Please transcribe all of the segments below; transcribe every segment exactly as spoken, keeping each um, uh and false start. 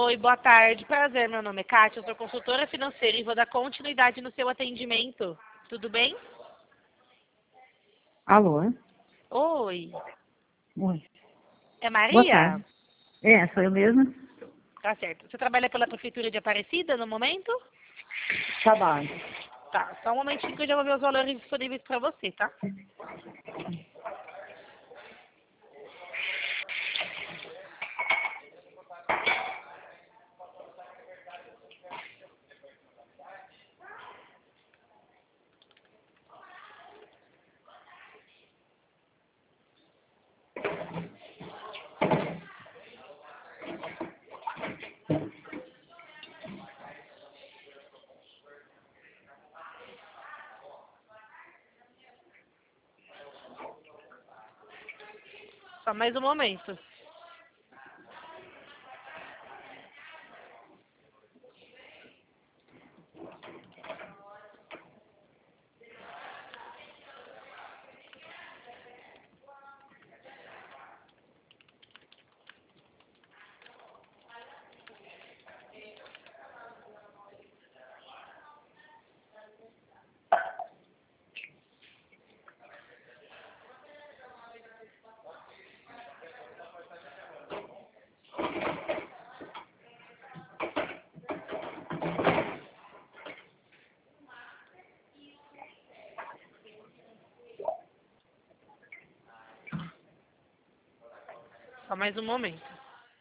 Oi, boa tarde. Prazer, meu nome é Kátia, eu sou consultora financeira e vou dar continuidade no seu atendimento. Tudo bem? Alô? Oi. Oi. É Boa Maria? tarde. É, sou eu mesma. Tá certo. Você trabalha pela Prefeitura de Aparecida no momento? Trabalho. Tá, só um momentinho que eu já vou ver os valores disponíveis para você, tá? Só mais um momento. Só mais um momento.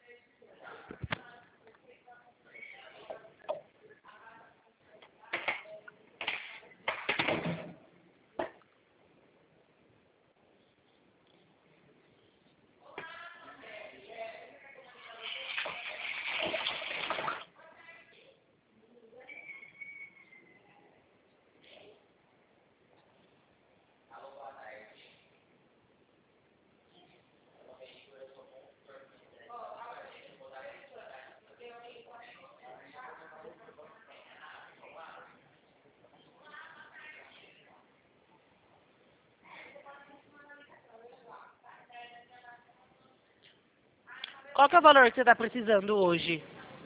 Qual que é o valor que você está precisando hoje?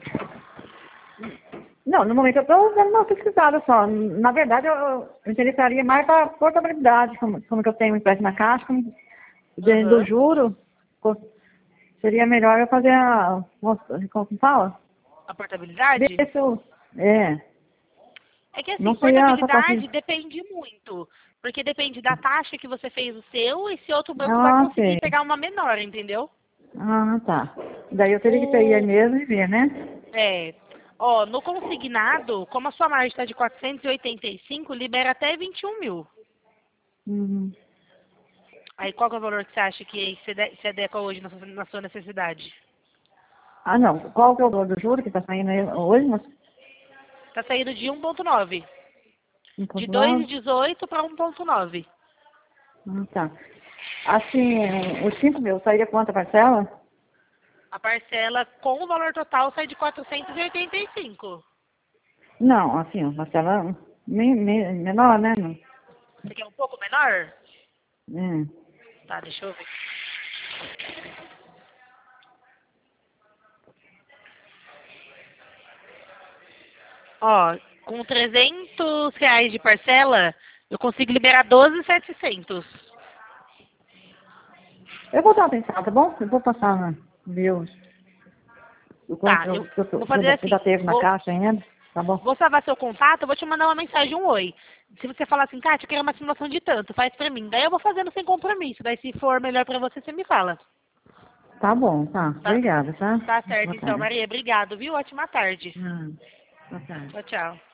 Não, no momento eu estou dando uma pesquisada só. Na verdade, eu, eu interessaria mais para a portabilidade, como, como que eu tenho um empréstimo na Caixa, como, dentro do Aham. juro, co- seria melhor eu fazer a, como como fala? A Ver portabilidade? se eu, é, É que assim, não sei a essa portabilidade parte. depende muito. Porque depende da taxa que você fez o seu e se outro banco vai Ah, conseguir sei. pegar uma menor, entendeu? Ah, tá. Daí eu teria que pegar aí O, mesmo e ver, né? é, ó, no consignado, como a sua margem está de quatrocentos e oitenta e cinco, libera até vinte e um mil. Uhum. Aí qual que é o valor que você acha que se ade- se adequa hoje na sua, na sua necessidade? Ah, não. Qual que é o valor do juro que está saindo aí hoje? Mas Tá saindo de um vírgula nove. De um ponto dois vírgula nove? dezoito para um vírgula nove. Ah, tá. Assim, os cinco mil sairia quanto a parcela? A parcela com o valor total sai de quatrocentos e oitenta e cinco. Não, assim, uma parcela me- me- menor, né? Não- Você quer um pouco menor? É. Tá, deixa eu ver. Ó, com trezentos reais de parcela, eu consigo liberar doze mil e setecentos. Eu vou dar uma pensada, tá bom? Eu vou passar na ver o o quanto Tá, eu, eu que eu, tô- vou que eu fazer ainda que eu assim. ainda teve na Vou, caixa ainda, tá bom? vou salvar seu contato, eu vou te mandar uma mensagem, um oi. Se você falar assim, Kátia, eu quero uma simulação de tanto, faz pra mim. Daí eu vou fazendo sem compromisso. Daí se for melhor pra você, você me fala. Tá bom, tá. Tá, Obrigada, tá? tá certo Boa então, tarde. Maria. Obrigado, viu? Ótima tarde. Hum, boa tarde. Tchau, tchau.